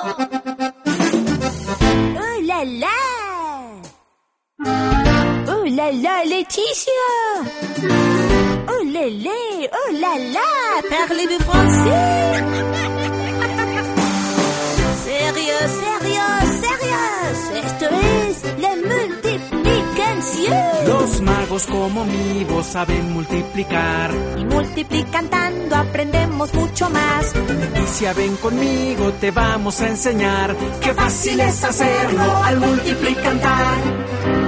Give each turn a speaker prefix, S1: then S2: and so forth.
S1: ¡Oh, la, la! ¡Oh, la, la, Laetitia! ¡Oh, lélé! ¡Oh, la, la! Parlez-vous français? Sérieux, sérieux, sérieux. Esto es la multiplicación.
S2: Los magos como mi voz saben multiplicar.
S1: Y multiplicando aprendemos mucho más.
S2: Leticia, ven conmigo, te vamos a enseñar. Qué fácil es hacerlo al multiplicar.